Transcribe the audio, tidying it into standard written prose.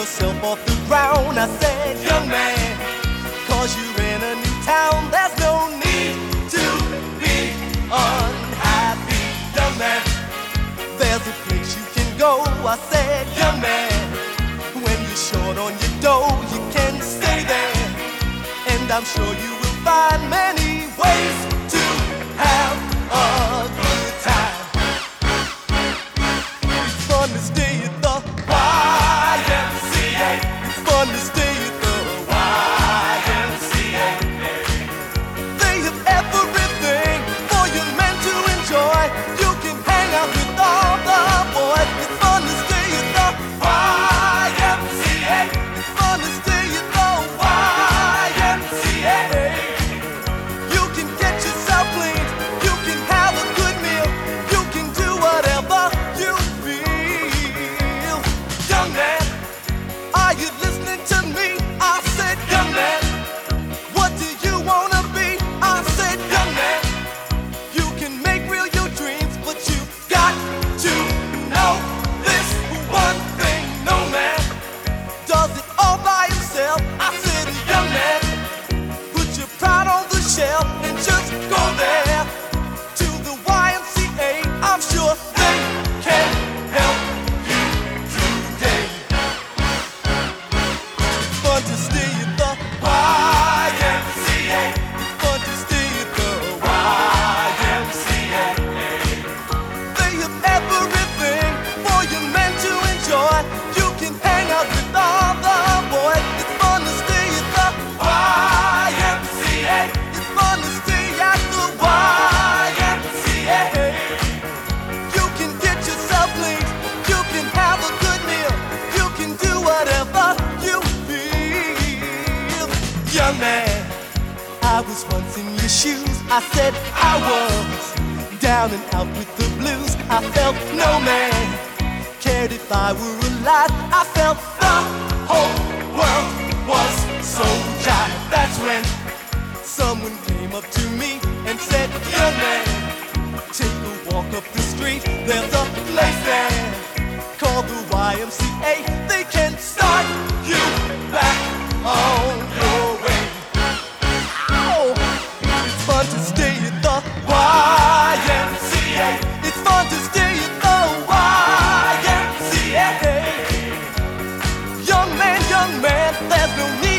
yourself off the ground. I said, young man, cause you're in a new town, there's no need to be unhappy. Young man, there's a place you can go. I said, young man, when you're short on your dough, you can stay there, and I'm sure you will find many ways to have a good time. It's fun to stay at the YMCA. It's fun to stay at the YMCA. They have everything for your men to enjoy. You can hang out with all the boys. It's fun to stay at the YMCA. It's fun to stay at the YMCA. You can get yourself clean. You can have a good meal. You can do whatever you feel. Young man, are you listening to me? I said, young man, what do you wanna be? I said, young man, you can make real your dreams, but you got to know this one thing: no man does it all by himself. I said, young man, put your pride on the shelf and just go there to the YMCA. I'm sure they can help you today. It's fun to stay at the YMCA. It's fun to stay at the YMCA. They have everything for your men to enjoy. You can hang out with all the boys. It's fun to stay at the YMCA. It's fun to stay at the YMCA. You can get yourself clean. You can have a good meal. You can do whatever you feel. Young man, I was once in your shoes. I said I was down and out with the blues. I felt no man cared if I were alive. I felt the whole world was so jive. That's when someone came up to me and said, young man, take a walk up the street. There's a place there called the YMCA. They can start you back on your way. Oh, it's fun to stay at the YMCA. It's fun to stay at the YMCA. Young man, there's no need